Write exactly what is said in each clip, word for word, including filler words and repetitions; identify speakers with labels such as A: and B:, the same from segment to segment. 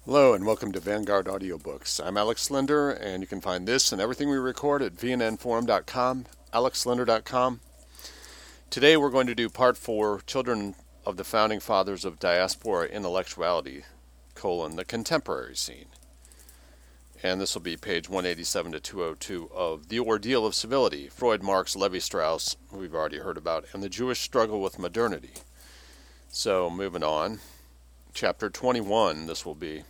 A: Hello and welcome to Vanguard Audiobooks. I'm Alex Linder, and you can find this and everything we record at v n n forum dot com, alex linder dot com. Today we're going to do part four, Children of the Founding Fathers of Diaspora Intellectuality, colon, the Contemporary Scene. And this will be page one eighty-seven to two oh two of The Ordeal of Civility, Freud, Marx, Levi-Strauss, who we've already heard about, and the Jewish Struggle with Modernity. So moving on, chapter twenty-one, this will be.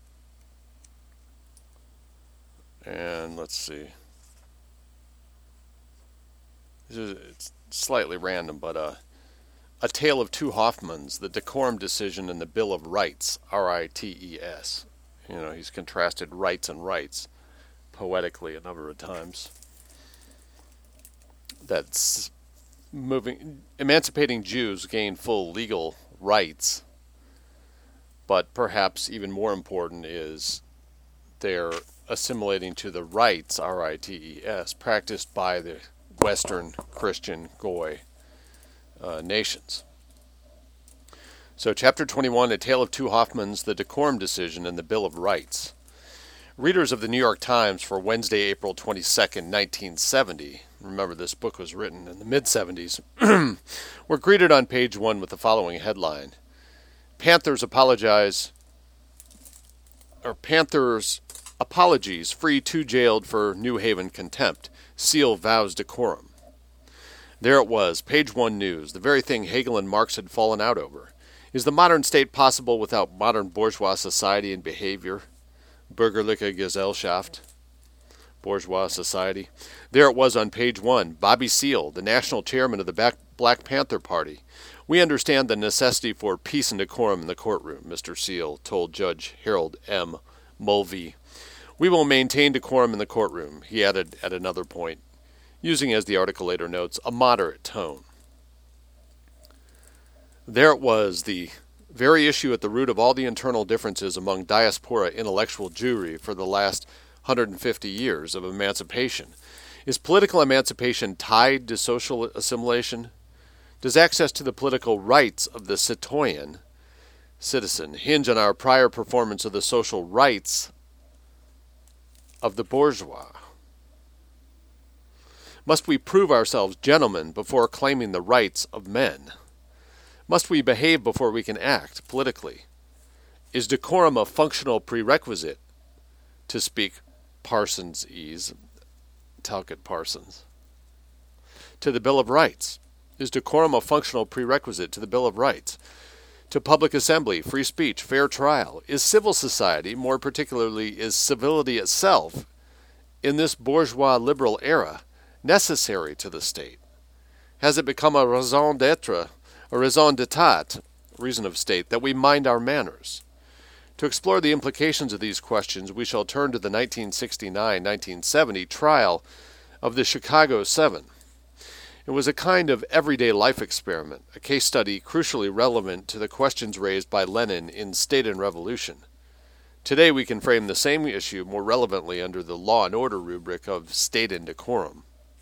A: And let's see. This is, it's slightly random, but uh, A Tale of Two Hoffmans, the Decorum Decision and the Bill of Rights, R I T E S. You know, he's contrasted rights and rights poetically a number of times. That's moving, emancipating Jews gain full legal rights, but perhaps even more important is their assimilating to the rights, R I T E S, practiced by the Western Christian Goy uh, nations. So chapter twenty-one, A Tale of Two Hoffmans, the Decorum Decision and the Bill of Rights. Readers of the New York Times for Wednesday, April twenty-second, nineteen seventy, remember this book was written in the mid-seventies, were greeted on page one with the following headline: Panthers apologize, or Panthers apologies free two jailed for New Haven contempt. Seal vows decorum. There it was, page one news, the very thing Hegel and Marx had fallen out over. Is the modern state possible without modern bourgeois society and behavior? Bürgerliche Gesellschaft. Bourgeois society. There it was on page one, Bobby Seale, the national chairman of the Black Panther Party. We understand the necessity for peace and decorum in the courtroom, Mister Seale told Judge Harold M. Mulvey. We will maintain decorum in the courtroom, he added at another point, using, as the article later notes, a moderate tone. There it was, the very issue at the root of all the internal differences among diaspora intellectual Jewry for the last one hundred fifty years of emancipation. Is political emancipation tied to social assimilation? Does access to the political rights of the citoyen, citizen, hinge on our prior performance of the social rights of the bourgeois? Must we prove ourselves gentlemen before claiming the rights of men? Must we behave before we can act politically? Is decorum a functional prerequisite, to speak Parsons-ese, Talcott Parsons, to the Bill of Rights? Is decorum a functional prerequisite to the Bill of Rights? To public assembly, free speech, fair trial? Is civil society, more particularly is civility itself, in this bourgeois liberal era, necessary to the state? Has it become a raison d'etre, a raison d'etat, reason of state, that we mind our manners? To explore the implications of these questions, we shall turn to the nineteen sixty-nine nineteen seventy trial of the Chicago Seven. It was a kind of everyday life experiment, a case study crucially relevant to the questions raised by Lenin in State and Revolution. Today we can frame the same issue more relevantly under the law and order rubric of state and decorum.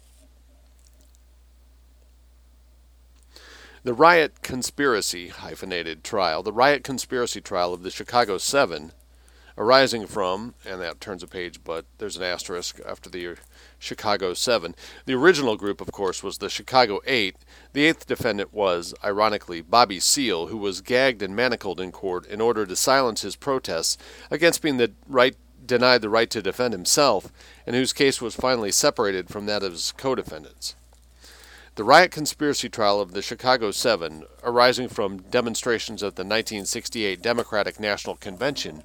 A: The riot conspiracy, hyphenated trial, the riot conspiracy trial of the Chicago Seven, arising from, and that turns a page, but there's an asterisk after the Chicago Seven. The original group, of course, was the Chicago Eight. The eighth defendant was, ironically, Bobby Seale, who was gagged and manacled in court in order to silence his protests against being the right, denied the right to defend himself, and whose case was finally separated from that of his co-defendants. The riot conspiracy trial of the Chicago Seven, arising from demonstrations at the nineteen sixty-eight Democratic National Convention,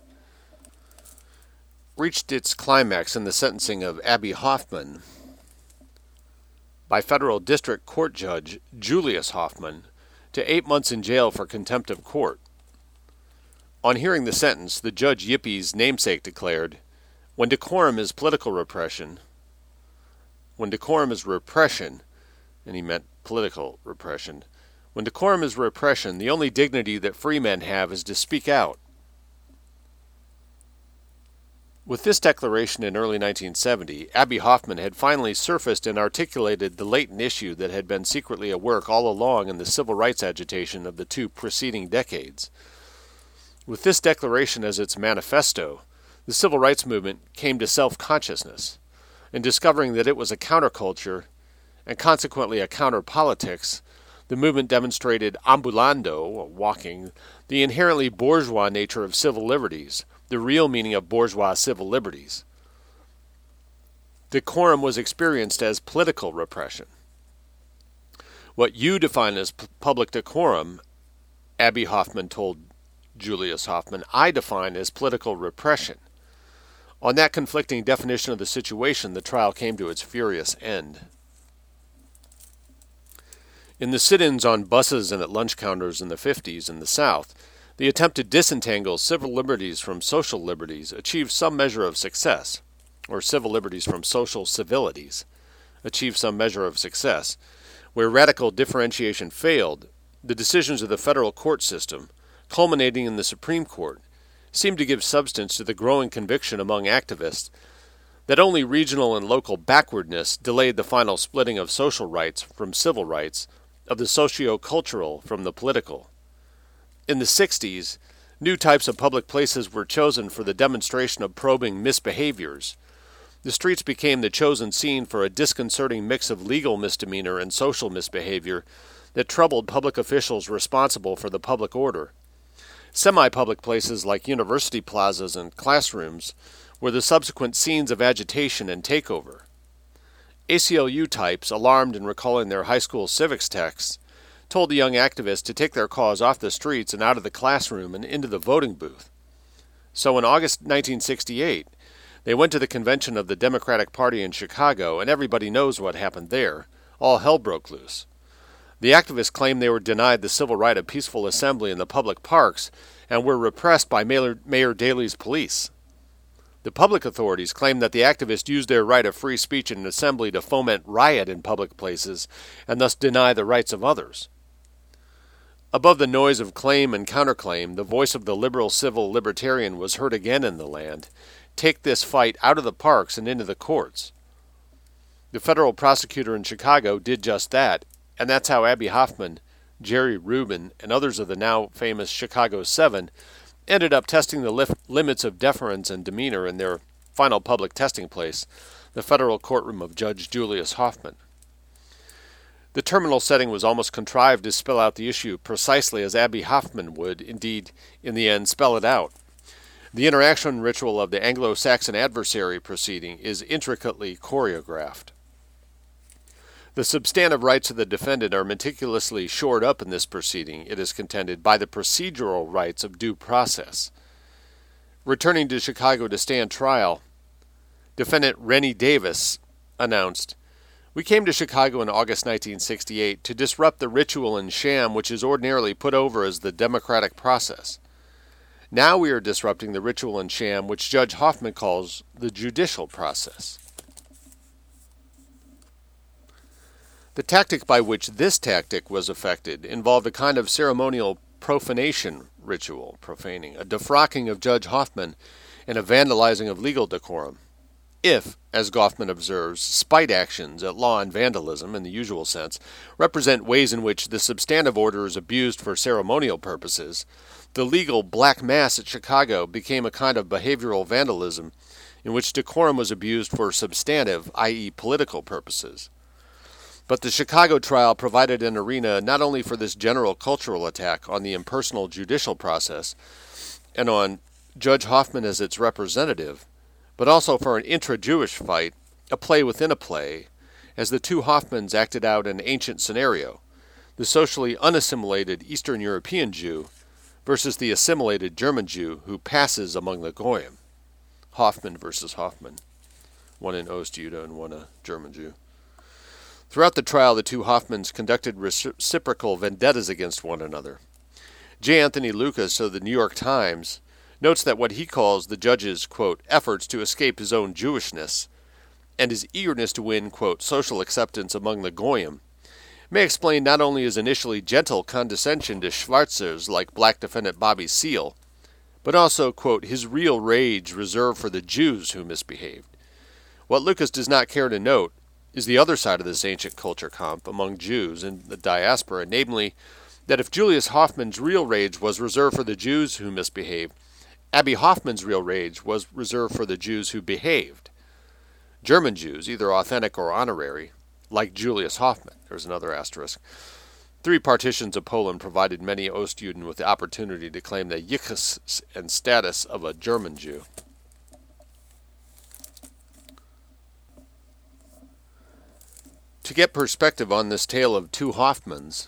A: reached its climax in the sentencing of Abbie Hoffman by federal district court judge Julius Hoffman to eight months in jail for contempt of court. On hearing the sentence, the judge Yippie's namesake declared, When decorum is political repression, when decorum is repression, and he meant political repression, when decorum is repression, the only dignity that free men have is to speak out. With this declaration in early nineteen seventy, Abbie Hoffman had finally surfaced and articulated the latent issue that had been secretly at work all along in the civil rights agitation of the two preceding decades. With this declaration as its manifesto, the civil rights movement came to self-consciousness, and discovering that it was a counterculture and consequently a counter-politics, the movement demonstrated ambulando, or walking, the inherently bourgeois nature of civil liberties, the real meaning of bourgeois civil liberties. Decorum was experienced as political repression. What you define as p- public decorum, Abbie Hoffman told Julius Hoffman, I define as political repression. On that conflicting definition of the situation, the trial came to its furious end. In the sit-ins on buses and at lunch counters in the fifties in the South, the attempt to disentangle civil liberties from social liberties achieved some measure of success, or civil liberties from social civilities achieved some measure of success. Where radical differentiation failed, the decisions of the federal court system, culminating in the Supreme Court, seemed to give substance to the growing conviction among activists that only regional and local backwardness delayed the final splitting of social rights from civil rights, of the socio-cultural from the political. In the sixties, new types of public places were chosen for the demonstration of probing misbehaviors. The streets became the chosen scene for a disconcerting mix of legal misdemeanor and social misbehavior that troubled public officials responsible for the public order. Semi-public places like university plazas and classrooms were the subsequent scenes of agitation and takeover. A C L U types, alarmed and recalling their high school civics texts, told the young activists to take their cause off the streets and out of the classroom and into the voting booth. So in August nineteen sixty-eight, they went to the convention of the Democratic Party in Chicago, and everybody knows what happened there. All hell broke loose. The activists claimed they were denied the civil right of peaceful assembly in the public parks and were repressed by Mayor, Mayor Daley's police. The public authorities claimed that the activists used their right of free speech and assembly to foment riot in public places and thus deny the rights of others. Above the noise of claim and counterclaim, the voice of the liberal civil libertarian was heard again in the land. Take this fight out of the parks and into the courts. The federal prosecutor in Chicago did just that, and that's how Abbie Hoffman, Jerry Rubin, and others of the now famous Chicago Seven ended up testing the lif- limits of deference and demeanor in their final public testing place, the federal courtroom of Judge Julius Hoffman. The terminal setting was almost contrived to spell out the issue precisely as Abbie Hoffman would, indeed, in the end, spell it out. The interaction ritual of the Anglo-Saxon adversary proceeding is intricately choreographed. The substantive rights of the defendant are meticulously shored up in this proceeding, it is contended, by the procedural rights of due process. Returning to Chicago to stand trial, defendant Rennie Davis announced, "We came to Chicago in August nineteen sixty-eight to disrupt the ritual and sham which is ordinarily put over as the democratic process. Now we are disrupting the ritual and sham which Judge Hoffman calls the judicial process." The tactic by which this tactic was effected involved a kind of ceremonial profanation ritual, profaning, a defrocking of Judge Hoffman, and a vandalizing of legal decorum. If, as Goffman observes, spite actions at law and vandalism, in the usual sense, represent ways in which the substantive order is abused for ceremonial purposes, the legal black mass at Chicago became a kind of behavioral vandalism in which decorum was abused for substantive, that is political purposes. But the Chicago trial provided an arena not only for this general cultural attack on the impersonal judicial process and on Judge Hoffman as its representative, but also for an intra-Jewish fight, a play within a play, as the two Hoffmans acted out an ancient scenario, the socially unassimilated Eastern European Jew versus the assimilated German Jew who passes among the Goyim. Hoffman versus Hoffman, one an Ostjude and one a German Jew. Throughout the trial, the two Hoffmans conducted reciprocal vendettas against one another. J. Anthony Lucas of the New York Times notes that what he calls the judge's, quote, efforts to escape his own Jewishness and his eagerness to win, quote, social acceptance among the Goyim may explain not only his initially gentle condescension to Schwarzers like black defendant Bobby Seale, but also, quote, his real rage reserved for the Jews who misbehaved. What Lucas does not care to note is the other side of this ancient culture comp among Jews in the diaspora, namely that if Julius Hoffman's real rage was reserved for the Jews who misbehaved, Abbie Hoffman's real rage was reserved for the Jews who behaved. German Jews, either authentic or honorary, like Julius Hoffman. There's another asterisk. Three partitions of Poland provided many Ostjuden with the opportunity to claim the yichus and status of a German Jew. To get perspective on this tale of two Hoffmans,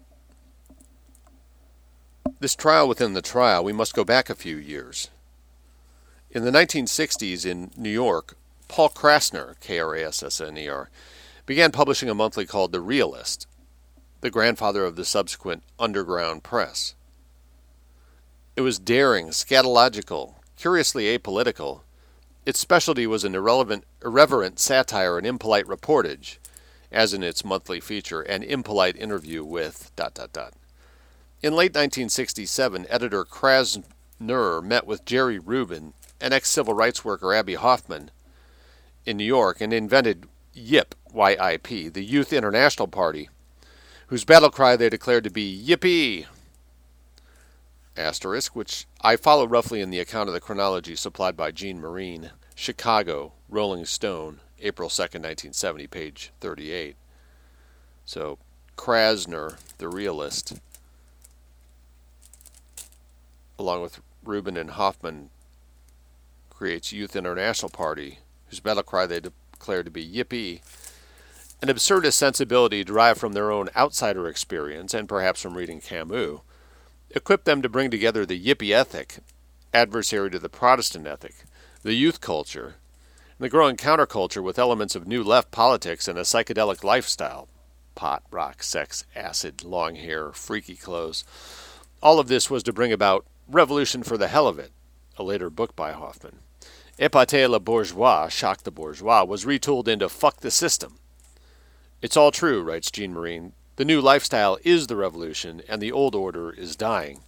A: this trial within the trial, we must go back a few years. In the nineteen sixties in New York, Paul Krassner, K R A S S N E R, began publishing a monthly called The Realist, the grandfather of the subsequent Underground Press. It was daring, scatological, curiously apolitical. Its specialty was an irrelevant, irreverent satire and impolite reportage, as in its monthly feature, an impolite interview with... dot dot dot. In late nineteen sixty-seven, editor Krassner met with Jerry Rubin, an ex-civil rights worker Abbie Hoffman, in New York, and invented YIP, Y I P, the Youth International Party, whose battle cry they declared to be Yippee! Asterisk, which I follow roughly in the account of the chronology supplied by Jean Marine, Chicago, Rolling Stone, April second, nineteen seventy, page thirty-eight. So, Krassner, the realist, along with Rubin and Hoffman, creates Youth International Party, whose battle cry they declare to be Yippee, an absurdist sensibility derived from their own outsider experience and perhaps from reading Camus, equipped them to bring together the Yippee ethic, adversary to the Protestant ethic, the youth culture, and the growing counterculture with elements of new left politics and a psychedelic lifestyle, pot, rock, sex, acid, long hair, freaky clothes. All of this was to bring about Revolution for the Hell of It, a later book by Hoffman. Épatez le bourgeois, Shock the Bourgeois, was retooled into Fuck the System. It's all true, writes Jean Marine. The new lifestyle is the revolution, and the old order is dying.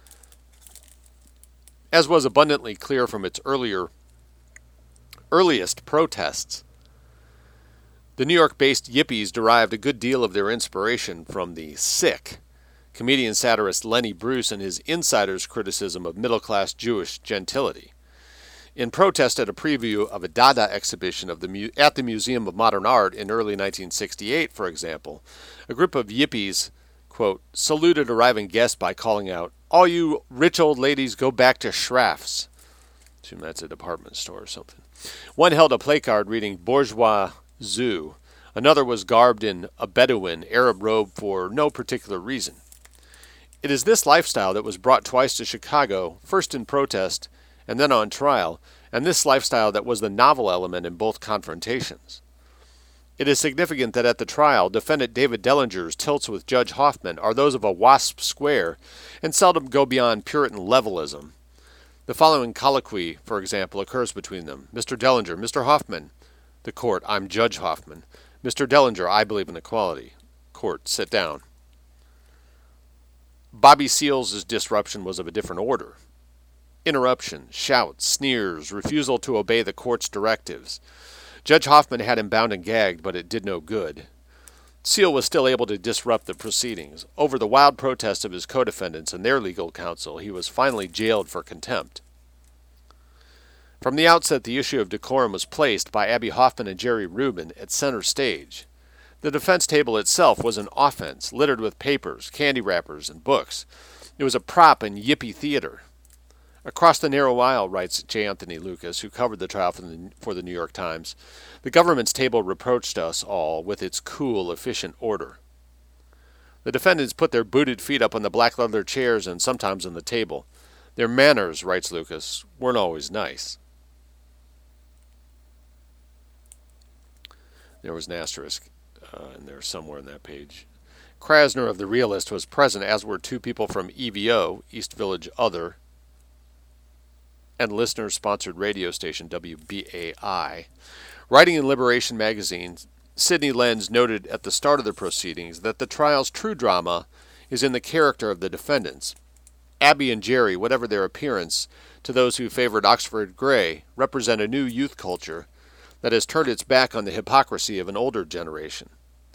A: As was abundantly clear from its earlier, earliest protests, the New York-based Yippies derived a good deal of their inspiration from the sick comedian satirist Lenny Bruce and his insider's criticism of middle-class Jewish gentility. In protest at a preview of a Dada exhibition of the mu- at the Museum of Modern Art in early nineteen sixty-eight, for example, a group of Yippies, quote, saluted arriving guests by calling out, "All you rich old ladies go back to Schraff's." I assume that's a department store or something. One held a placard reading Bourgeois Zoo. Another was garbed in a Bedouin Arab robe for no particular reason. It is this lifestyle that was brought twice to Chicago, first in protest and then on trial, and this lifestyle that was the novel element in both confrontations. It is significant that at the trial, defendant David Dellinger's tilts with Judge Hoffman are those of a wasp square and seldom go beyond Puritan levelism. The following colloquy, for example, occurs between them. Mister Dellinger, Mister Hoffman. The court, I'm Judge Hoffman. Mister Dellinger, I believe in equality. Court, sit down. Bobby Seal's disruption was of a different order. Interruption, shouts, sneers, refusal to obey the court's directives. Judge Hoffman had him bound and gagged, but it did no good. Seal was still able to disrupt the proceedings. Over the wild protests of his co-defendants and their legal counsel, he was finally jailed for contempt. From the outset, the issue of decorum was placed by Abbie Hoffman and Jerry Rubin at center stage. The defense table itself was an offense, littered with papers, candy wrappers, and books. It was a prop in Yippie theater. Across the narrow aisle, writes J. Anthony Lucas, who covered the trial for the, for the New York Times, the government's table reproached us all with its cool, efficient order. The defendants put their booted feet up on the black leather chairs and sometimes on the table. Their manners, writes Lucas, weren't always nice. There was an asterisk uh, in there somewhere in that page. Krassner of The Realist was present, as were two people from E V O, East Village Other, and listener-sponsored radio station W B A I. Writing in Liberation magazine, Sidney Lenz noted at the start of the proceedings that the trial's true drama is in the character of the defendants. Abbie and Jerry, whatever their appearance, to those who favored Oxford Grey, represent a new youth culture that has turned its back on the hypocrisy of an older generation.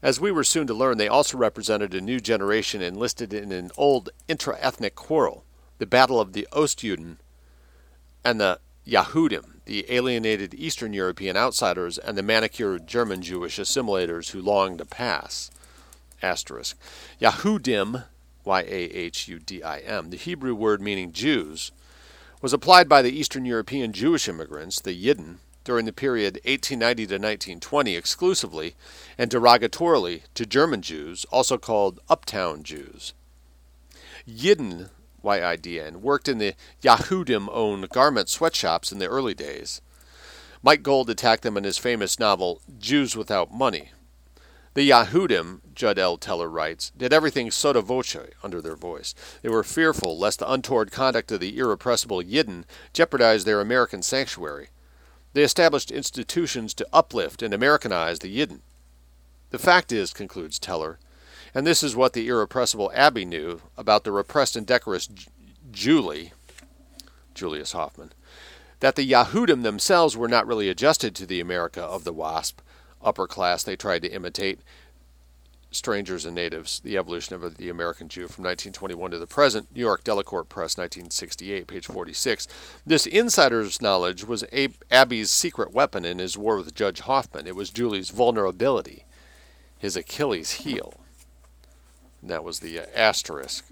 A: As we were soon to learn, they also represented a new generation enlisted in an old intra-ethnic quarrel, the Battle of the Ostjuden and the Yahudim, the alienated Eastern European outsiders, and the manicured German Jewish assimilators who longed to pass. Asterisk. Yahudim, Y A H U D I M, the Hebrew word meaning Jews, was applied by the Eastern European Jewish immigrants, the Yidden, during the period eighteen ninety to nineteen twenty exclusively and derogatorily to German Jews, also called Uptown Jews. Yidden, Y I D N, worked in the Yahudim-owned garment sweatshops in the early days. Mike Gold attacked them in his famous novel, Jews Without Money. The Yahudim, Judd L. Teller writes, did everything sotto voce, under their voice. They were fearful lest the untoward conduct of the irrepressible Yidden jeopardize their American sanctuary. They established institutions to uplift and Americanize the Yidden. The fact is, concludes Teller, and this is what the irrepressible Abby knew about the repressed and decorous Julie, Julius Hoffman, that the Yahudim themselves were not really adjusted to the America of the WASP, upper class they tried to imitate, Strangers and Natives, the Evolution of the American Jew from nineteen twenty-one to the present, New York Delacorte Press, nineteen sixty-eight, page forty-six. This insider's knowledge was Ab- Abby's secret weapon in his war with Judge Hoffman. It was Julie's vulnerability, his Achilles heel. And that was the uh, asterisk.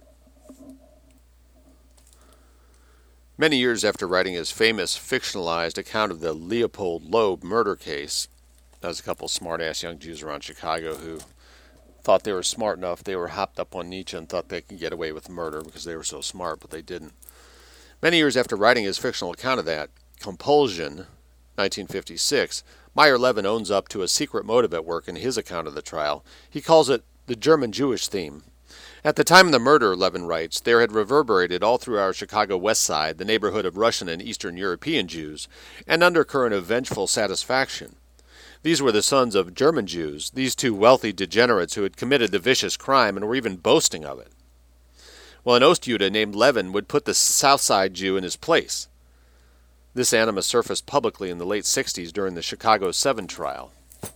A: Many years after writing his famous fictionalized account of the Leopold Loeb murder case, there was a couple smart-ass young Jews around Chicago who thought they were smart enough. They were hopped up on Nietzsche and thought they could get away with murder because they were so smart, but they didn't. Many years after writing his fictional account of that, Compulsion, nineteen fifty-six, Meyer Levin owns up to a secret motive at work in his account of the trial. He calls it the German-Jewish theme. At the time of the murder, Levin writes, there had reverberated all through our Chicago West Side, the neighborhood of Russian and Eastern European Jews, an undercurrent of vengeful satisfaction. These were the sons of German Jews, these two wealthy degenerates who had committed the vicious crime and were even boasting of it. Well, an Ostjude named Levin would put the Southside Jew in his place. This animus surfaced publicly in the late sixties during the Chicago Seven trial.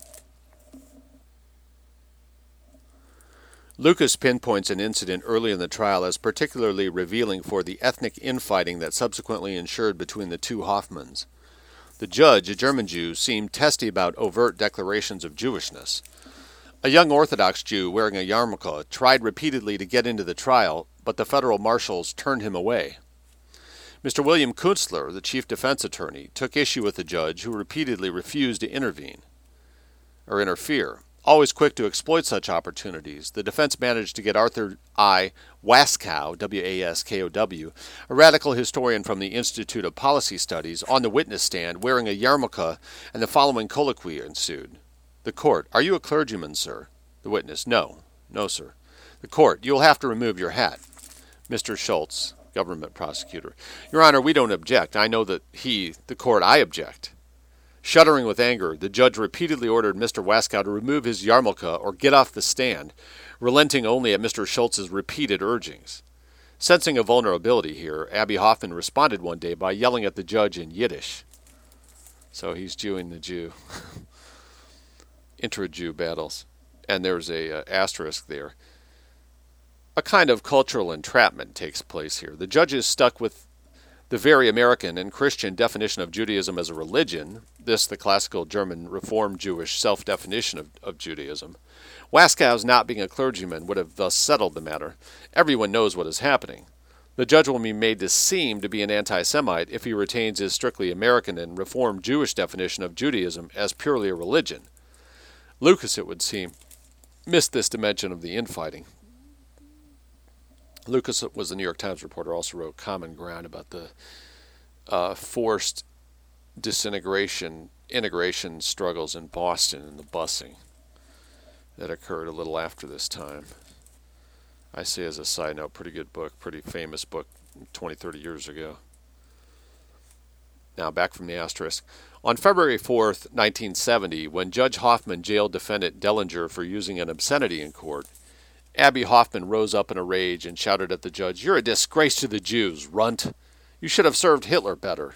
A: Lucas pinpoints an incident early in the trial as particularly revealing for the ethnic infighting that subsequently ensued between the two Hoffmans. The judge, a German Jew, seemed testy about overt declarations of Jewishness. A young Orthodox Jew wearing a yarmulke tried repeatedly to get into the trial, but the federal marshals turned him away. Mister William Kunstler, the chief defense attorney, took issue with the judge, who repeatedly refused to intervene or interfere. Always quick to exploit such opportunities, the defense managed to get Arthur I. Waskow, W A S K O W, a radical historian from the Institute of Policy Studies, on the witness stand wearing a yarmulke, and the following colloquy ensued. The court, are you a clergyman, sir? The witness, no. No, sir. The court, you will have to remove your hat. Mister Schultz, government prosecutor, Your Honor, we don't object. I know that he, the court, I object. Shuddering with anger, the judge repeatedly ordered Mister Waskow to remove his yarmulke or get off the stand, relenting only at Mister Schultz's repeated urgings. Sensing a vulnerability here, Abby Hoffman responded one day by yelling at the judge in Yiddish. So he's Jewing the Jew. Intra-Jew battles. And there's a uh, asterisk there. A kind of cultural entrapment takes place here. The judge is stuck with the very American and Christian definition of Judaism as a religion, this the classical German Reformed Jewish self-definition of, of Judaism. Waskow's not being a clergyman would have thus settled the matter. Everyone knows what is happening. The judge will be made to seem to be an anti-Semite if he retains his strictly American and Reformed Jewish definition of Judaism as purely a religion. Lucas, it would seem, missed this dimension of the infighting. Lucas was the New York Times reporter, also wrote Common Ground about the uh, forced disintegration, integration struggles in Boston and the busing that occurred a little after this time. I say as a side note, pretty good book, pretty famous book twenty, thirty years ago. Now back from the asterisk. On February fourth, nineteen seventy, when Judge Hoffman jailed defendant Dellinger for using an obscenity in court, Abby Hoffman rose up in a rage and shouted at the judge, "You're a disgrace to the Jews, runt. You should have served Hitler better."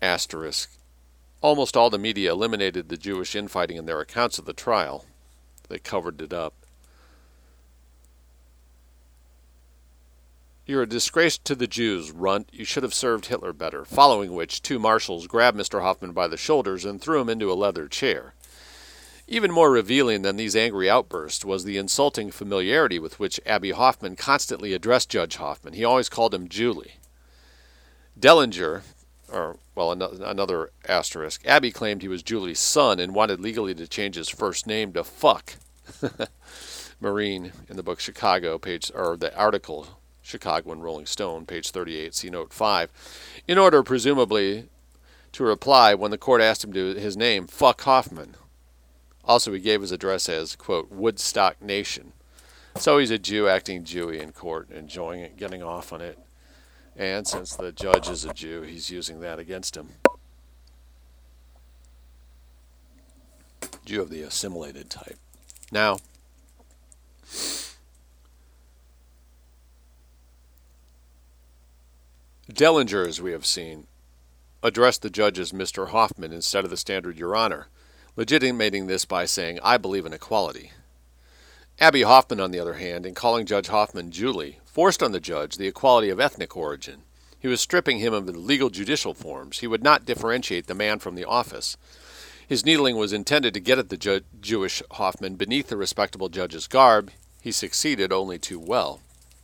A: Asterisk. Almost all the media eliminated the Jewish infighting in their accounts of the trial. They covered it up. You're a disgrace to the Jews, runt. You should have served Hitler better. Following which, two marshals grabbed Mister Hoffman by the shoulders and threw him into a leather chair. Even more revealing than these angry outbursts was the insulting familiarity with which Abbie Hoffman constantly addressed Judge Hoffman. He always called him Julie. Dellinger, or, well, another asterisk, Abbie claimed he was Julie's son and wanted legally to change his first name to Fuck. Marine, in the book Chicago, page, or the article Chicago and Rolling Stone, page thirty-eight, see note five, in order, presumably, to reply when the court asked him to his name, Fuck Hoffman. Also, he gave his address as, quote, Woodstock Nation. So he's a Jew acting Jewy in court, enjoying it, getting off on it. And since the judge is a Jew, he's using that against him. Jew of the assimilated type. Now, Dellinger, as we have seen, addressed the judge as Mister Hoffman instead of the standard Your Honor, legitimating this by saying, I believe in equality. Abbie Hoffman, on the other hand, in calling Judge Hoffman Julie, forced on the judge the equality of ethnic origin. He was stripping him of the legal judicial forms. He would not differentiate the man from the office. His needling was intended to get at the ju- Jewish Hoffman beneath the respectable judge's garb. He succeeded only too well.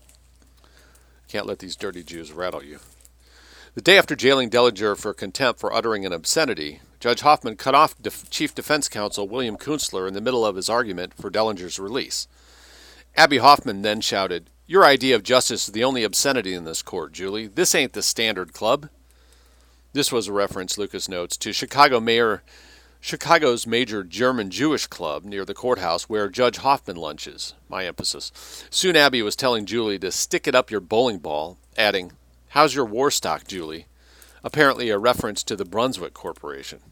A: Can't let these dirty Jews rattle you. The day after jailing Dellinger for contempt for uttering an obscenity, Judge Hoffman cut off Def- Chief Defense Counsel William Kunstler in the middle of his argument for Dellinger's release. Abbie Hoffman then shouted, Your idea of justice is the only obscenity in this court, Julie. This ain't the Standard Club. This was a reference, Lucas notes, to Chicago Mayor, Chicago's major German Jewish club near the courthouse where Judge Hoffman lunches. My emphasis. Soon Abbie was telling Julie to stick it up your bowling ball, adding, How's your war stock, Julie? Apparently a reference to the Brunswick Corporation.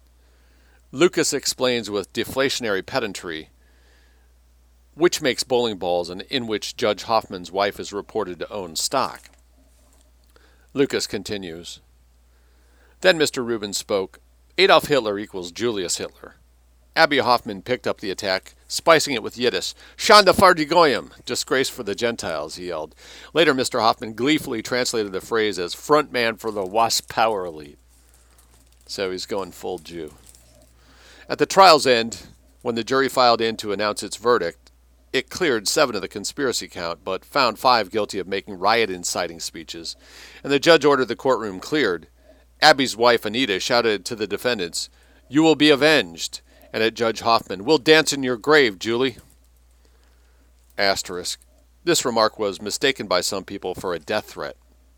A: Lucas explains with deflationary pedantry which makes bowling balls and in which Judge Hoffman's wife is reported to own stock. Lucas continues. Then Mister Rubin spoke. Adolf Hitler equals Julius Hitler. Abbie Hoffman picked up the attack, spicing it with Yiddish. Schande für die Goyim, disgrace for the Gentiles, he yelled. Later, Mister Hoffman gleefully translated the phrase as front man for the WASP power elite. So he's going full Jew. At the trial's end, when the jury filed in to announce its verdict, it cleared seven of the conspiracy count, but found five guilty of making riot-inciting speeches, and the judge ordered the courtroom cleared. Abbie's wife, Anita, shouted to the defendants, You will be avenged. And at Judge Hoffman, We'll dance in your grave, Julie. Asterisk. This remark was mistaken by some people for a death threat.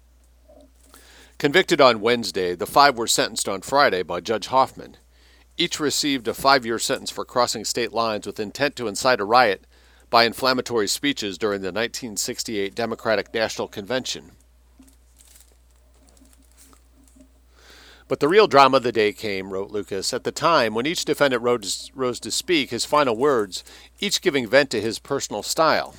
A: Convicted on Wednesday, the five were sentenced on Friday by Judge Hoffman. Each received a five-year sentence for crossing state lines with intent to incite a riot by inflammatory speeches during the nineteen sixty-eight Democratic National Convention. But the real drama of the day came, wrote Lucas, at the time when each defendant rose, rose to speak his final words, each giving vent to his personal style.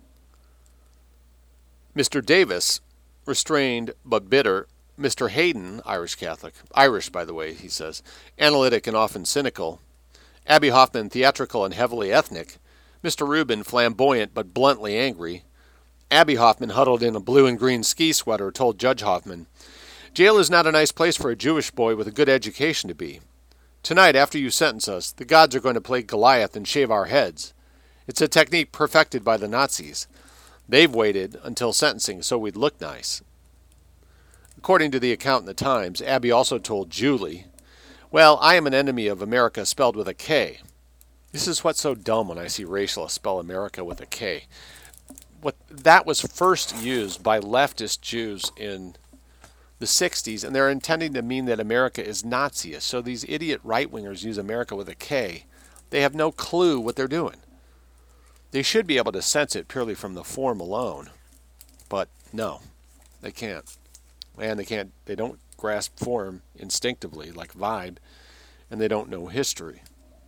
A: Mister Davis, restrained but bitter. Mister Hayden, Irish Catholic, Irish, by the way, he says, analytic and often cynical. Abbie Hoffman, theatrical and heavily ethnic. Mister Rubin, flamboyant but bluntly angry. Abbie Hoffman, huddled in a blue and green ski sweater, told Judge Hoffman, Jail is not a nice place for a Jewish boy with a good education to be. Tonight, after you sentence us, the gods are going to play Goliath and shave our heads. It's a technique perfected by the Nazis. They've waited until sentencing so we'd look nice. According to the account in the Times, Abbie also told Julie, Well, I am an enemy of America spelled with a K. This is what's so dumb when I see racialists spell America with a K. What that was first used by leftist Jews in the sixties, and they're intending to mean that America is Naziist. So these idiot right-wingers use America with a K. They have no clue what they're doing. They should be able to sense it purely from the form alone. But no, they can't. And they can't, they don't grasp form instinctively like vibe, and they don't know history.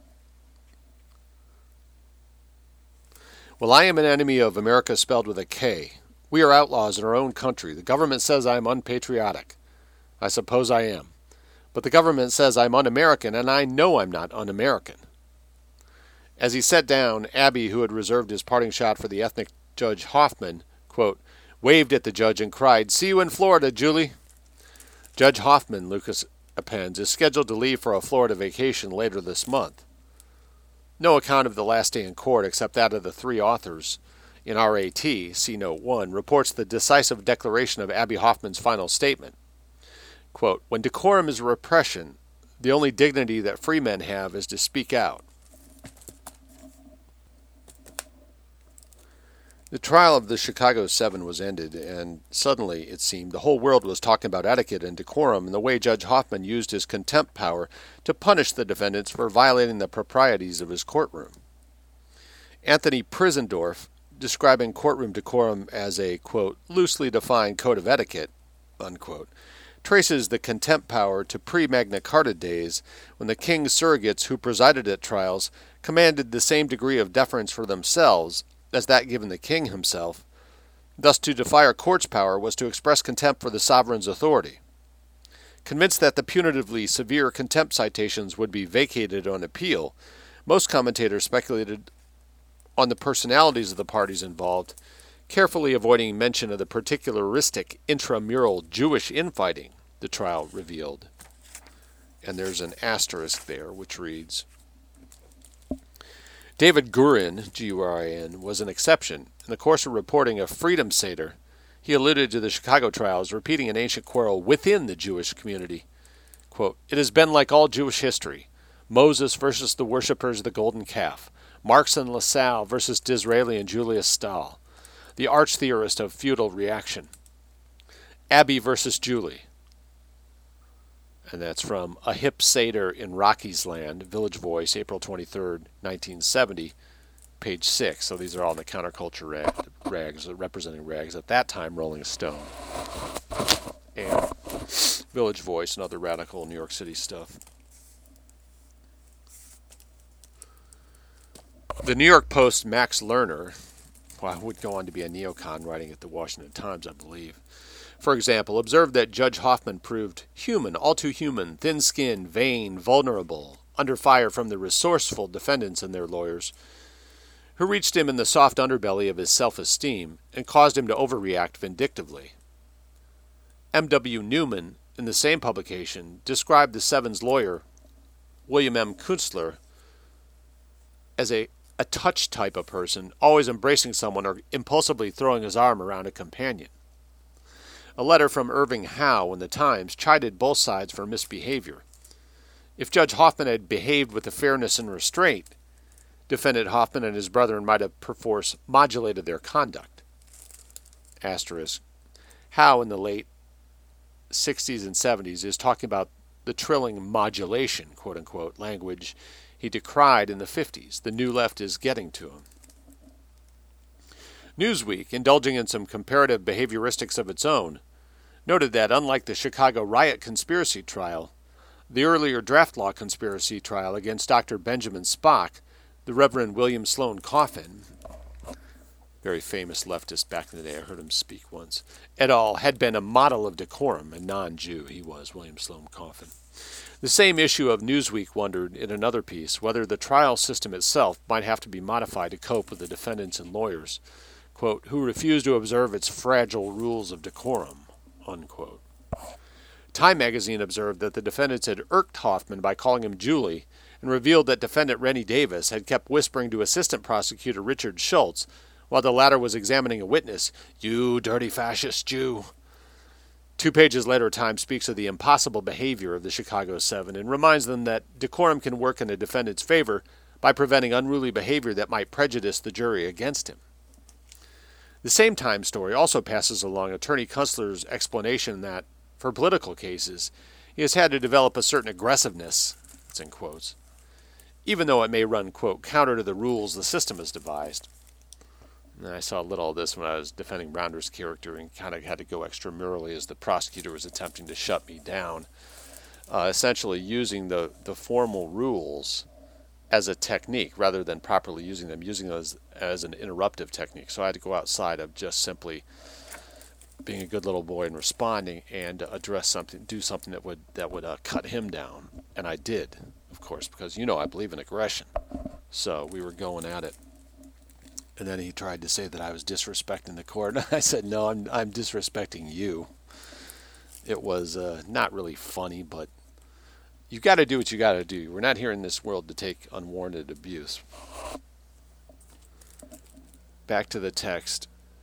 A: Well, I am an enemy of America spelled with a K. We are outlaws in our own country. The government says I am unpatriotic. I suppose I am. But the government says I'm un-American, and I know I'm not un-American. As he sat down, Abbey, who had reserved his parting shot for the ethnic Judge Hoffman, quote, waved at the judge and cried, "See you in Florida, Julie." Judge Hoffman, Lucas appends, is scheduled to leave for a Florida vacation later this month. No account of the last day in court, except that of the three authors in R A T, see Note one, reports the decisive declaration of Abbie Hoffman's final statement. Quote, "When decorum is repression, the only dignity that free men have is to speak out." The trial of the Chicago Seven was ended, and suddenly, it seemed, the whole world was talking about etiquette and decorum and the way Judge Hoffman used his contempt power to punish the defendants for violating the proprieties of his courtroom. Anthony Prisendorf, describing courtroom decorum as a, quote, loosely defined code of etiquette, unquote, traces the contempt power to pre-Magna Carta days when the king's surrogates who presided at trials commanded the same degree of deference for themselves as that given the king himself. Thus, to defy a court's power was to express contempt for the sovereign's authority. Convinced that the punitively severe contempt citations would be vacated on appeal, most commentators speculated on the personalities of the parties involved, carefully avoiding mention of the particularistic intramural Jewish infighting the trial revealed. And there's an asterisk there, which reads, David Gurin, G U R I N, was an exception. In the course of reporting a Freedom Seder, he alluded to the Chicago trials, repeating an ancient quarrel within the Jewish community. Quote, "It has been like all Jewish history. Moses versus the worshippers of the golden calf. Marx and Lassalle versus Disraeli and Julius Stahl. The arch-theorist of feudal reaction. Abbey versus Julie." And that's from A Hip Seder in Rocky's Land, Village Voice, April twenty-third, nineteen seventy, page six. So these are all in the counterculture rag, rags, representing rags. At that time, Rolling Stone. And Village Voice and other radical New York City stuff. The New York Post Max Lerner, well, would go on to be a neocon writing at the Washington Times, I believe, for example, observed that Judge Hoffman proved human, all too human, thin-skinned, vain, vulnerable, under fire from the resourceful defendants and their lawyers, who reached him in the soft underbelly of his self-esteem and caused him to overreact vindictively. M W Newman, in the same publication, described the Seven's lawyer, William M. Kunstler, as a, a touch type of person, always embracing someone or impulsively throwing his arm around a companion. A letter from Irving Howe in the Times chided both sides for misbehavior. If Judge Hoffman had behaved with the fairness and restraint, defendant Hoffman and his brethren might have perforce modulated their conduct. Asterisk. Howe in the late sixties and seventies is talking about the trilling modulation, quote-unquote, language he decried in the fifties. The New Left is getting to him. Newsweek, indulging in some comparative behavioristics of its own, noted that, unlike the Chicago riot conspiracy trial, the earlier draft law conspiracy trial against Doctor Benjamin Spock, the Reverend William Sloane Coffin, very famous leftist back in the day, I heard him speak once, et al., had been a model of decorum, a non-Jew he was, William Sloane Coffin. The same issue of Newsweek wondered, in another piece, whether the trial system itself might have to be modified to cope with the defendants and lawyers, quote, who refused to observe its fragile rules of decorum, unquote. Time magazine observed that the defendants had irked Hoffman by calling him Julie and revealed that defendant Rennie Davis had kept whispering to assistant prosecutor Richard Schultz while the latter was examining a witness, "You dirty fascist Jew." Two pages later, Time speaks of the impossible behavior of the Chicago Seven and reminds them that decorum can work in a defendant's favor by preventing unruly behavior that might prejudice the jury against him. The same Time story also passes along Attorney Kunstler's explanation that, for political cases, he has had to develop a certain aggressiveness, it's in quotes, even though it may run, quote, counter to the rules the system has devised. And I saw a little of this when I was defending Rounder's character and kind of had to go extramurally as the prosecutor was attempting to shut me down, uh, essentially using the, the formal rules as a technique rather than properly using them, using them as, as an interruptive technique. So I had to go outside of just simply being a good little boy and responding and address something, do something that would that would uh, cut him down. And I did, of course, because you know I believe in aggression. So we were going at it. And then he tried to say that I was disrespecting the court. And I said, no, I'm I'm disrespecting you. It was uh, not really funny, but you got to do what you got to do. We're not here in this world to take unwarranted abuse. Back to the text.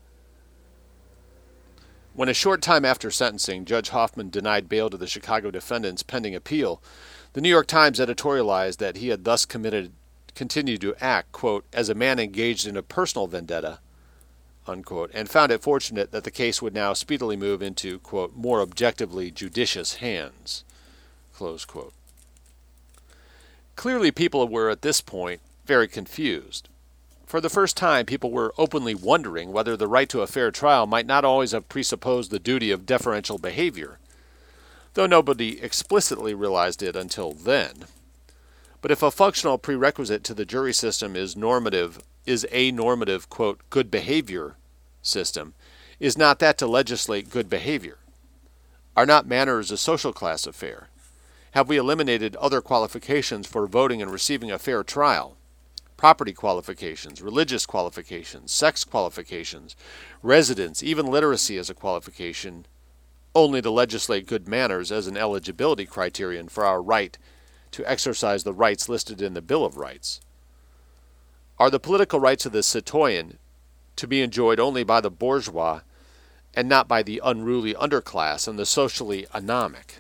A: When a short time after sentencing, Judge Hoffman denied bail to the Chicago defendants pending appeal, the New York Times editorialized that he had thus committed continued to act, quote, as a man engaged in a personal vendetta, unquote, and found it fortunate that the case would now speedily move into, quote, more objectively judicious hands, close quote. Clearly, people were at this point very confused. For the first time, people were openly wondering whether the right to a fair trial might not always have presupposed the duty of deferential behavior, though nobody explicitly realized it until then. But if a functional prerequisite to the jury system is normative, is a normative, quote, good behavior system, is not that to legislate good behavior? Are not manners a social class affair? Have we eliminated other qualifications for voting and receiving a fair trial? Property qualifications, religious qualifications, sex qualifications, residence, even literacy as a qualification, only to legislate good manners as an eligibility criterion for our right to exercise the rights listed in the Bill of Rights? Are the political rights of the citoyen to be enjoyed only by the bourgeois and not by the unruly underclass and the socially anomic?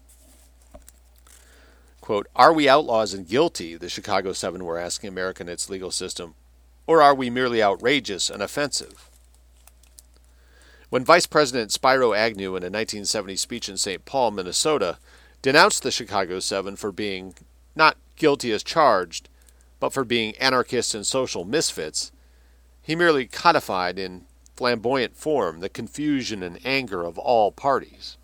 A: Quote, are we outlaws and guilty, the Chicago Seven were asking America and its legal system, or are we merely outrageous and offensive? When Vice President Spiro Agnew in a nineteen seventy speech in Saint Paul, Minnesota, denounced the Chicago Seven for being not guilty as charged, but for being anarchists and social misfits, he merely codified in flamboyant form the confusion and anger of all parties.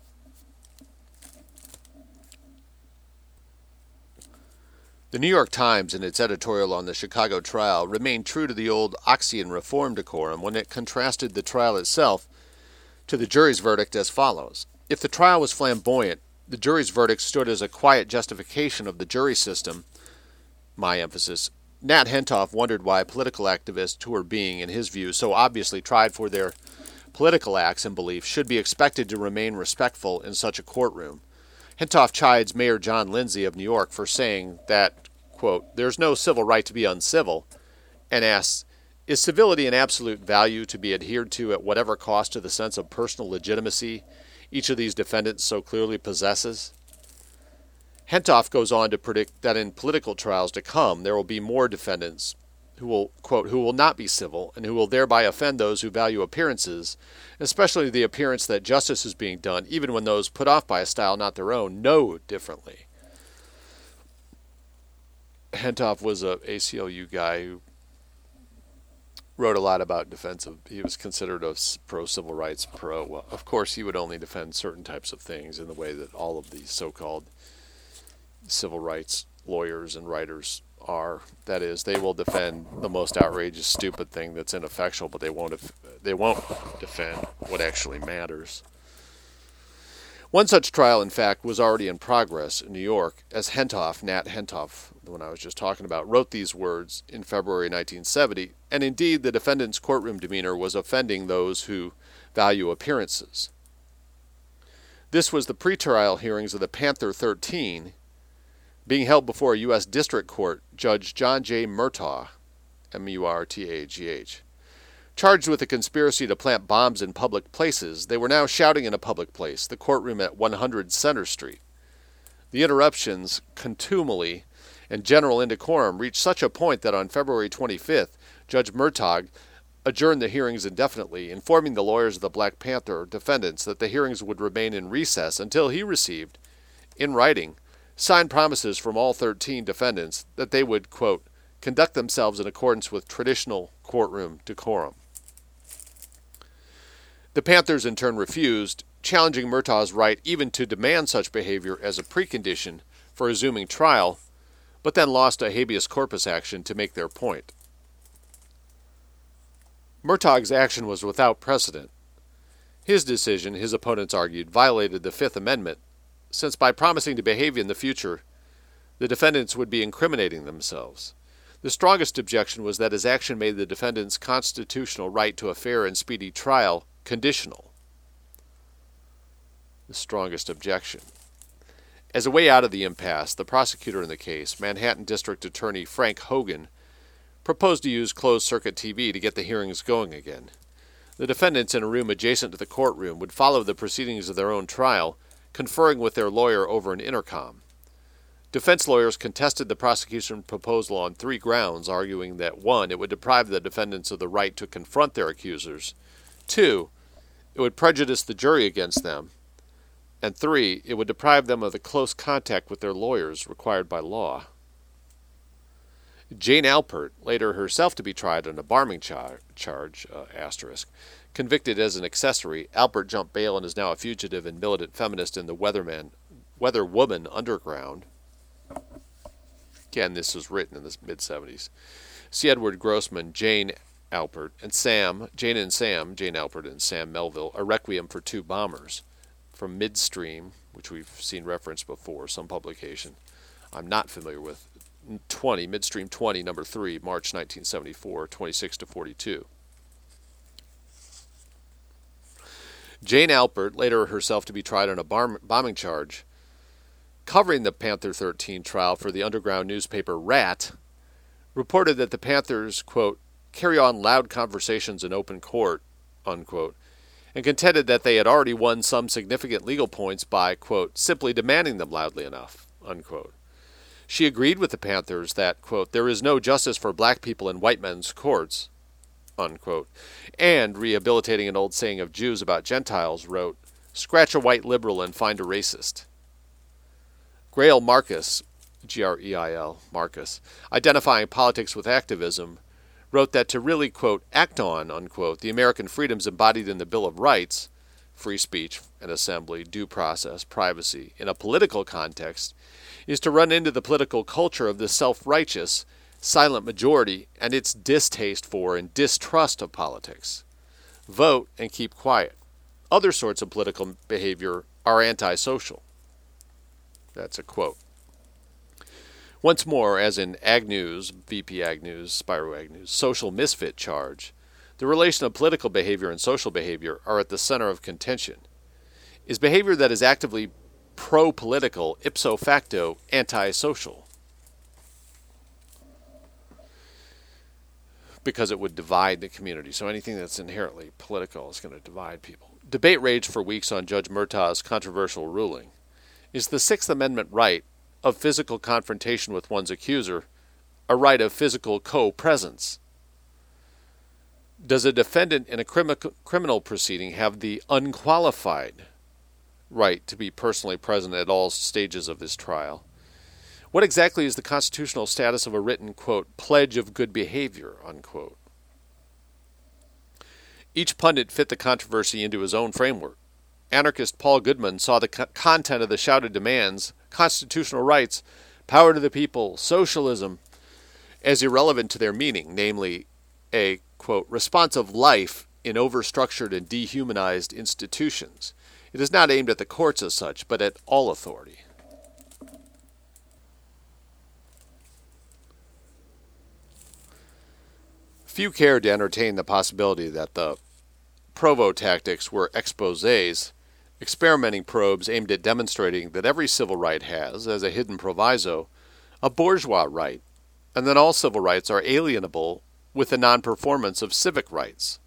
A: The New York Times, in its editorial on the Chicago trial, remained true to the old Oxyan reform decorum when it contrasted the trial itself to the jury's verdict as follows. If the trial was flamboyant, the jury's verdict stood as a quiet justification of the jury system. My emphasis. Nat Hentoff wondered why political activists who were being, in his view, so obviously tried for their political acts and beliefs should be expected to remain respectful in such a courtroom. Hentoff chides Mayor John Lindsay of New York for saying that, quote, there's no civil right to be uncivil, and asks, is civility an absolute value to be adhered to at whatever cost to the sense of personal legitimacy each of these defendants so clearly possesses? Hentoff goes on to predict that in political trials to come, there will be more defendants who will, quote, who will not be civil and who will thereby offend those who value appearances, especially the appearance that justice is being done, even when those put off by a style not their own know differently. Hentoff was a A C L U guy who wrote a lot about defensive. He was considered a pro-civil rights, pro. Well, of course, he would only defend certain types of things in the way that all of these so-called civil rights lawyers and writers are. That is, they will defend the most outrageous, stupid thing that's ineffectual, but they won't. They won't defend what actually matters. One such trial, in fact, was already in progress in New York, as Hentoff, Nat Hentoff, the one I was just talking about, wrote these words in February nineteen seventy, and indeed the defendant's courtroom demeanor was offending those who value appearances. This was the pretrial hearings of the Panther thirteen, being held before a U S District Court Judge John J. Murtaugh, M U R T A G H. Charged with a conspiracy to plant bombs in public places, they were now shouting in a public place, the courtroom at one hundred Center Street. The interruptions, contumely, and general indecorum reached such a point that on February twenty-fifth, Judge Murtaugh adjourned the hearings indefinitely, informing the lawyers of the Black Panther defendants that the hearings would remain in recess until he received, in writing, signed promises from all thirteen defendants that they would, quote, conduct themselves in accordance with traditional courtroom decorum. The Panthers in turn refused, challenging Murtaugh's right even to demand such behavior as a precondition for resuming trial, but then lost a habeas corpus action to make their point. Murtaugh's action was without precedent. His decision, his opponents argued, violated the Fifth Amendment, since by promising to behave in the future, the defendants would be incriminating themselves. The strongest objection was that his action made the defendant's constitutional right to a fair and speedy trial conditional. The strongest objection. As a way out of the impasse, the prosecutor in the case, Manhattan District Attorney Frank Hogan, proposed to use closed-circuit T V to get the hearings going again. The defendants in a room adjacent to the courtroom would follow the proceedings of their own trial, conferring with their lawyer over an intercom. Defense lawyers contested the prosecution proposal on three grounds, arguing that, one, it would deprive the defendants of the right to confront their accusers, two, it would prejudice the jury against them, and three, it would deprive them of the close contact with their lawyers required by law. Jane Alpert, later herself to be tried on a barming char- charge, uh, asterisk, convicted as an accessory, Alpert jumped bail and is now a fugitive and militant feminist in the Weatherman, Weather Woman underground. Again, this was written in the mid-seventies. C. Edward Grossman, Jane Alpert, and Sam, Jane and Sam, Jane Alpert and Sam Melville, A Requiem for Two Bombers, from Midstream, which we've seen referenced before, some publication I'm not familiar with. twenty, Midstream twenty, number three, March nineteen seventy-four, twenty-six to forty-two. Jane Alpert, later herself to be tried on a bar- bombing charge, covering the Panther thirteen trial for the underground newspaper Rat, reported that the Panthers, quote, carry on loud conversations in open court, unquote, and contended that they had already won some significant legal points by, quote, simply demanding them loudly enough, unquote. She agreed with the Panthers that, quote, there is no justice for black people in white men's courts, unquote, and, rehabilitating an old saying of Jews about Gentiles, wrote, scratch a white liberal and find a racist. Greil Marcus, G R E I L, Marcus, identifying politics with activism, wrote that to really, quote, act on, unquote, the American freedoms embodied in the Bill of Rights, free speech and assembly, due process, privacy, in a political context, is to run into the political culture of the self-righteous, silent majority and its distaste for and distrust of politics. Vote and keep quiet. Other sorts of political behavior are antisocial. That's a quote. Once more, as in Agnew's, V P Agnew's, Spiro Agnew's social misfit charge, the relation of political behavior and social behavior are at the center of contention. Is behavior that is actively pro-political ipso facto anti-social? Because it would divide the community. So anything that's inherently political is going to divide people. Debate raged for weeks on Judge Murtaugh's controversial ruling. Is the Sixth Amendment right of physical confrontation with one's accuser a right of physical co-presence? Does a defendant in a crimi- criminal proceeding have the unqualified right to be personally present at all stages of this trial? What exactly is the constitutional status of a written, quote, pledge of good behavior, unquote? Each pundit fit the controversy into his own framework. Anarchist Paul Goodman saw the co- content of the shouted demands, constitutional rights, power to the people, socialism, as irrelevant to their meaning, namely a, quote, responsive life in overstructured and dehumanized institutions. It is not aimed at the courts as such, but at all authority. Few cared to entertain the possibility that the Provo tactics were exposés, experimenting probes aimed at demonstrating that every civil right has, as a hidden proviso, a bourgeois right, and that all civil rights are alienable with the non-performance of civic rights.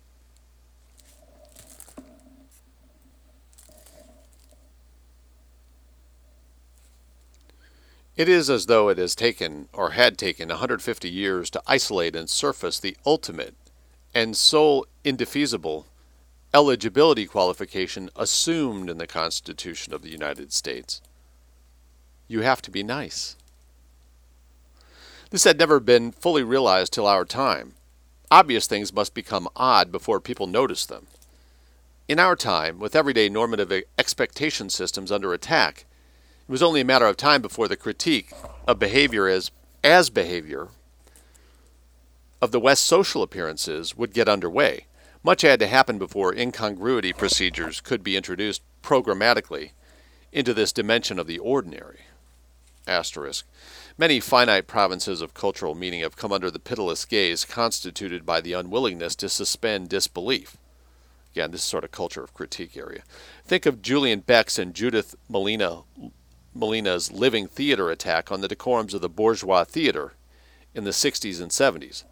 A: It is as though it has taken, or had taken, one hundred fifty years to isolate and surface the ultimate and sole indefeasible eligibility qualification assumed in the Constitution of the United States. You have to be nice. This had never been fully realized till our time. Obvious things must become odd before people notice them. In our time, with everyday normative expectation systems under attack, it was only a matter of time before the critique of behavior as, as behavior of the West's social appearances would get underway. Much had to happen before incongruity procedures could be introduced programmatically into this dimension of the ordinary. Asterisk. Many finite provinces of cultural meaning have come under the pitiless gaze constituted by the unwillingness to suspend disbelief. Again, this is sort of culture of critique area. Think of Julian Beck's and Judith Malina, Malina's living theater attack on the decorums of the bourgeois theater in the sixties and seventies.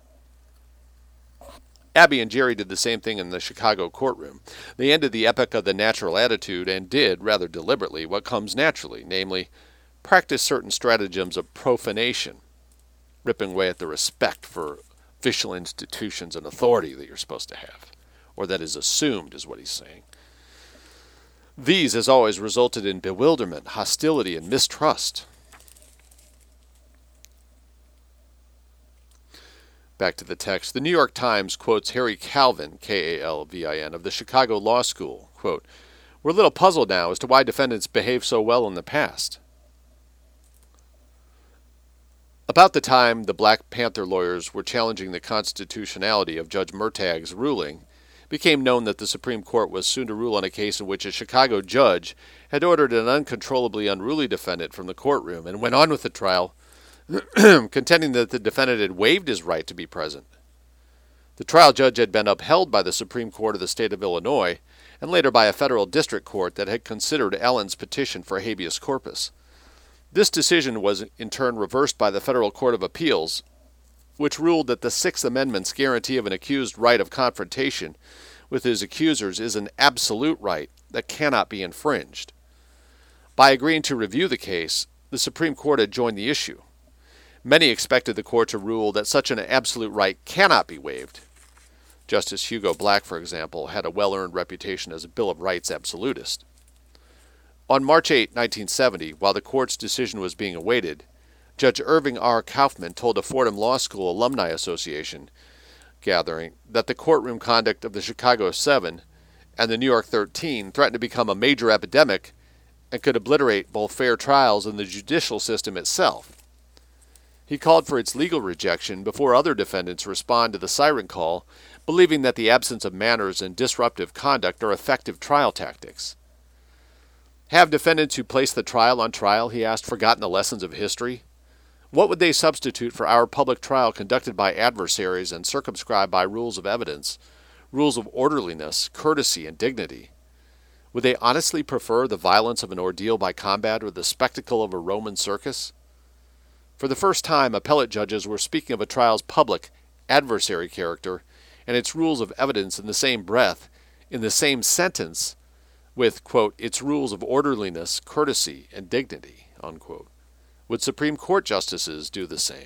A: Abby and Jerry did the same thing in the Chicago courtroom. They ended the epoch of the natural attitude and did, rather deliberately, what comes naturally, namely, practice certain stratagems of profanation, ripping away at the respect for official institutions and authority that you're supposed to have, or that is assumed, is what he's saying. These, as always, resulted in bewilderment, hostility, and mistrust. Back to the text. The New York Times quotes Harry Calvin, K A L V I N, of the Chicago Law School. Quote, "We're a little puzzled now as to why defendants behaved so well in the past." About the time the Black Panther lawyers were challenging the constitutionality of Judge Murtagh's ruling, it became known that the Supreme Court was soon to rule on a case in which a Chicago judge had ordered an uncontrollably unruly defendant from the courtroom and went on with the trial, contending that the defendant had waived his right to be present. The trial judge had been upheld by the Supreme Court of the state of Illinois and later by a federal district court that had considered Allen's petition for habeas corpus. This decision was in turn reversed by the Federal Court of Appeals, which ruled that the Sixth Amendment's guarantee of an accused right of confrontation with his accusers is an absolute right that cannot be infringed. By agreeing to review the case, the Supreme Court had joined the issue. Many expected the court to rule that such an absolute right cannot be waived. Justice Hugo Black, for example, had a well-earned reputation as a Bill of Rights absolutist. On March eighth, nineteen seventy, while the court's decision was being awaited, Judge Irving R. Kaufman told a Fordham Law School Alumni Association gathering that the courtroom conduct of the Chicago Seven and the New York Thirteen threatened to become a major epidemic and could obliterate both fair trials and the judicial system itself. He called for its legal rejection before other defendants respond to the siren call, believing that the absence of manners and disruptive conduct are effective trial tactics. Have defendants who place the trial on trial, he asked, forgotten the lessons of history? What would they substitute for our public trial conducted by adversaries and circumscribed by rules of evidence, rules of orderliness, courtesy, and dignity? Would they honestly prefer the violence of an ordeal by combat or the spectacle of a Roman circus? For the first time, appellate judges were speaking of a trial's public, adversary character and its rules of evidence in the same breath, in the same sentence, with, quote, its rules of orderliness, courtesy, and dignity, unquote. Would Supreme Court justices do the same?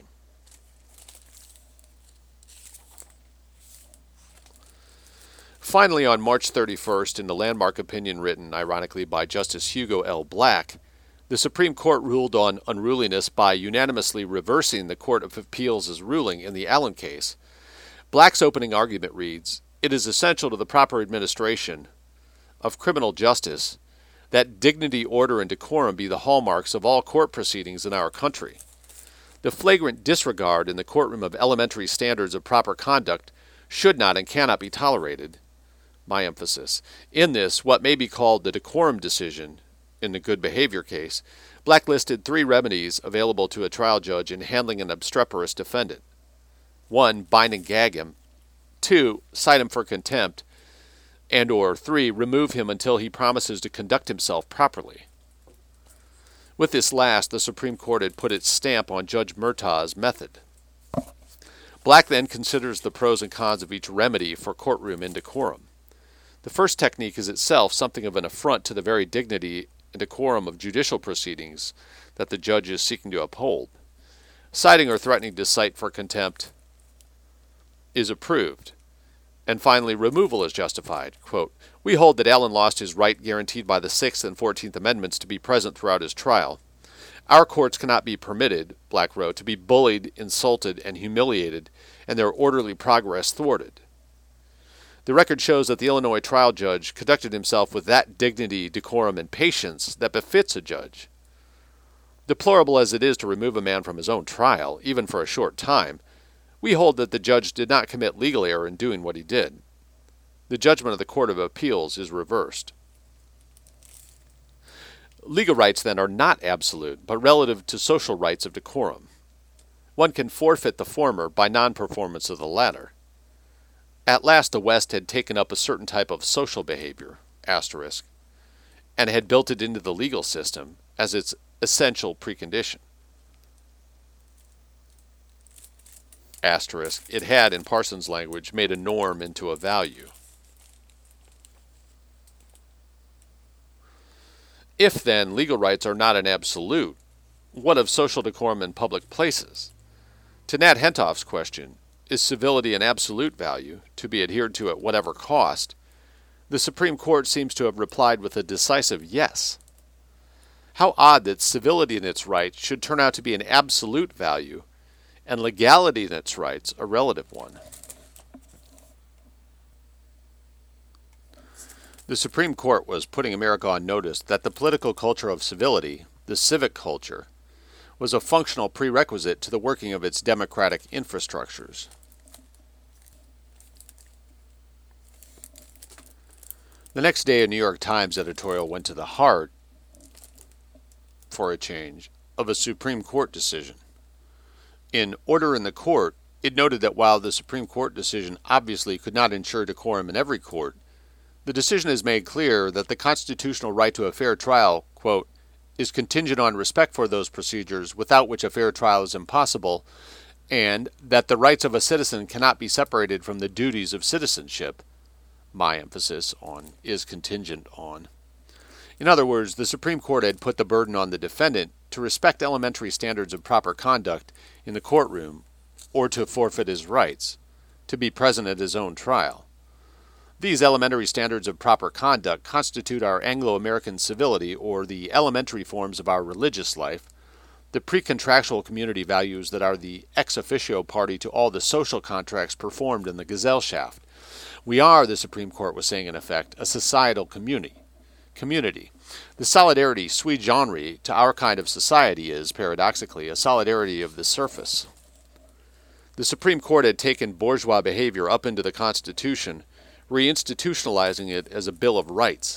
A: Finally, on March thirty-first, in the landmark opinion written, ironically, by Justice Hugo L. Black, the Supreme Court ruled on unruliness by unanimously reversing the Court of Appeals' ruling in the Allen case. Black's opening argument reads, "It is essential to the proper administration of criminal justice that dignity, order, and decorum be the hallmarks of all court proceedings in our country. The flagrant disregard in the courtroom of elementary standards of proper conduct should not and cannot be tolerated." My emphasis. In this, what may be called the decorum decision, in the good behavior case, Black listed three remedies available to a trial judge in handling an obstreperous defendant. One, bind and gag him. Two, cite him for contempt. And or three, remove him until he promises to conduct himself properly. With this last, the Supreme Court had put its stamp on Judge Murtagh's method. Black then considers the pros and cons of each remedy for courtroom indecorum. The first technique is itself something of an affront to the very dignity and decorum of judicial proceedings that the judge is seeking to uphold. Citing or threatening to cite for contempt is approved. And finally, removal is justified. Quote, "We hold that Allen lost his right guaranteed by the Sixth and Fourteenth Amendments to be present throughout his trial. Our courts cannot be permitted," Black wrote, "to be bullied, insulted, and humiliated, and their orderly progress thwarted." The record shows that the Illinois trial judge conducted himself with that dignity, decorum, and patience that befits a judge. Deplorable as it is to remove a man from his own trial, even for a short time, we hold that the judge did not commit legal error in doing what he did. the judgment of the Court of Appeals is reversed. Legal rights, then, are not absolute, but relative to social rights of decorum. One can forfeit the former by non-performance of the latter. At last the West had taken up a certain type of social behavior, asterisk, and had built it into the legal system as its essential precondition. Asterisk, it had, in Parsons' language, made a norm into a value. If, then, legal rights are not an absolute, what of social decorum in public places? To Nat Hentoff's question, is civility an absolute value, to be adhered to at whatever cost, the Supreme Court seems to have replied with a decisive yes. How odd that civility in its rights should turn out to be an absolute value, and legality in its rights a relative one. The Supreme Court was putting America on notice that the political culture of civility, the civic culture, was a functional prerequisite to the working of its democratic infrastructures. The next day, a New York Times editorial went to the heart, for a change, of a Supreme Court decision. In Order in the Court, it noted that while the Supreme Court decision obviously could not ensure decorum in every court, the decision has made clear that the constitutional right to a fair trial, quote, is contingent on respect for those procedures without which a fair trial is impossible, and that the rights of a citizen cannot be separated from the duties of citizenship. My emphasis on is contingent on. In other words, the Supreme Court had put the burden on the defendant to respect elementary standards of proper conduct in the courtroom or to forfeit his rights, to be present at his own trial. These elementary standards of proper conduct constitute our Anglo-American civility, or the elementary forms of our religious life, the pre-contractual community values that are the ex officio party to all the social contracts performed in the Gesellschaft. We are, the Supreme Court was saying in effect, a societal community. Community. The solidarity sui generis to our kind of society is, paradoxically, a solidarity of the surface. The Supreme Court had taken bourgeois behavior up into the Constitution, reinstitutionalizing it as a Bill of Rights.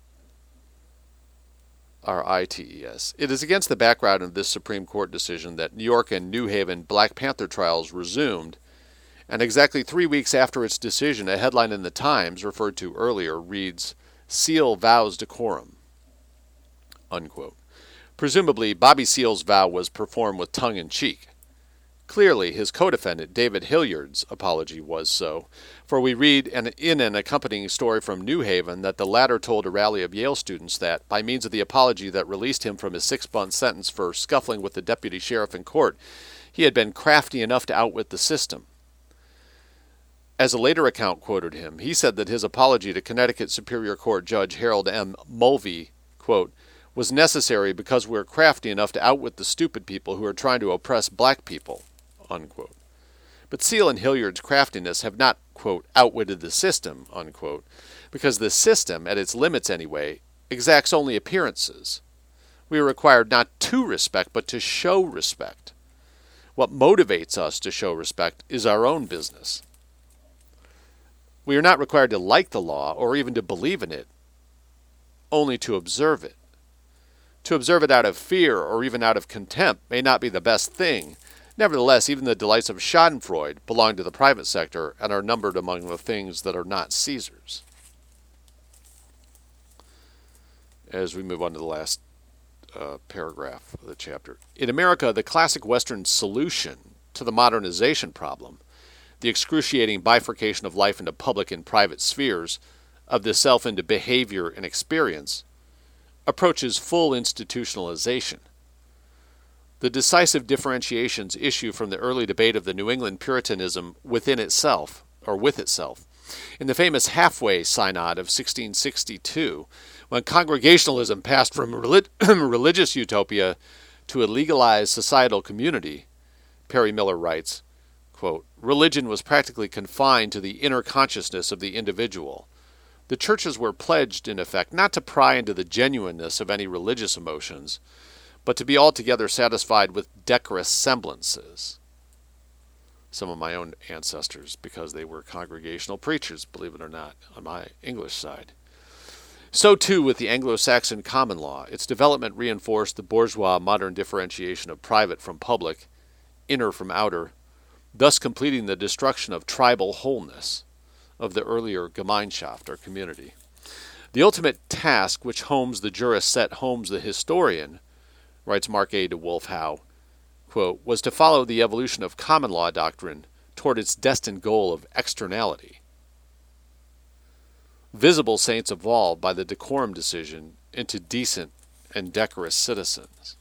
A: R I T E S. It is against the background of this Supreme Court decision that New York and New Haven Black Panther trials resumed, and exactly three weeks after its decision, a headline in the Times, referred to earlier, reads, "Seale vows decorum," unquote. Presumably, Bobby Seale's vow was performed with tongue-in-cheek. Clearly, his co-defendant, David Hilliard's, apology was so, for we read an, in an accompanying story from New Haven that the latter told a rally of Yale students that, by means of the apology that released him from his six-month sentence for scuffling with the deputy sheriff in court, he had been crafty enough to outwit the system. As a later account quoted him, he said that his apology to Connecticut Superior Court Judge Harold M. Mulvey, quote, was necessary because we're crafty enough to outwit the stupid people who are trying to oppress black people, unquote. But Seale and Hilliard's craftiness have not, quote, outwitted the system, unquote, because the system, at its limits anyway, exacts only appearances. We are required not to respect, but to show respect. What motivates us to show respect is our own business. We are not required to like the law or even to believe in it, only to observe it. To observe it out of fear or even out of contempt may not be the best thing. Nevertheless, even the delights of schadenfreude belong to the private sector and are numbered among the things that are not Caesar's. As we move on to the last uh, paragraph of the chapter. In America, the classic Western solution to the modernization problem, the excruciating bifurcation of life into public and private spheres, of the self into behavior and experience, approaches full institutionalization. The decisive differentiations issue from the early debate of the New England Puritanism within itself, or with itself. In the famous Halfway Synod of sixteen sixty-two, when Congregationalism passed from relig- religious utopia to a legalized societal community, Perry Miller writes, quote, religion was practically confined to the inner consciousness of the individual. The churches were pledged, in effect, not to pry into the genuineness of any religious emotions, but to be altogether satisfied with decorous semblances. some of my own ancestors because they were congregational preachers, believe it or not, on my English side. So too with the Anglo-Saxon common law. Its development reinforced the bourgeois modern differentiation of private from public, inner from outer, thus completing the destruction of tribal wholeness of the earlier Gemeinschaft, or community. The ultimate task which Holmes the jurist set Holmes the historian, writes Mark A. de Wolf Howe, quote, was to follow the evolution of common law doctrine toward its destined goal of externality. Visible saints evolved by the decorum decision into decent and decorous citizens.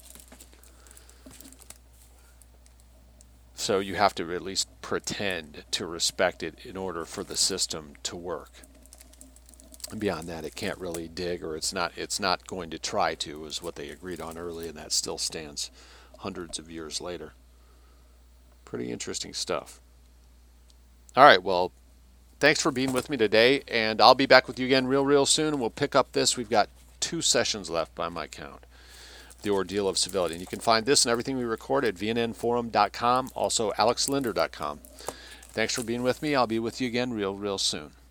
A: So you have to at least pretend to respect it in order for the system to work. And beyond that, it can't really dig, or it's not it's not going to try to, is what they agreed on early, and that still stands hundreds of years later. Pretty interesting stuff. All right, well, thanks for being with me today, and I'll be back with you again real, real soon, and we'll pick up this. We've got two sessions left by my count. The Ordeal of Civility. And you can find this and everything we record at v n n forum dot com, also alex linder dot com. Thanks for being with me. I'll be with you again real, real soon.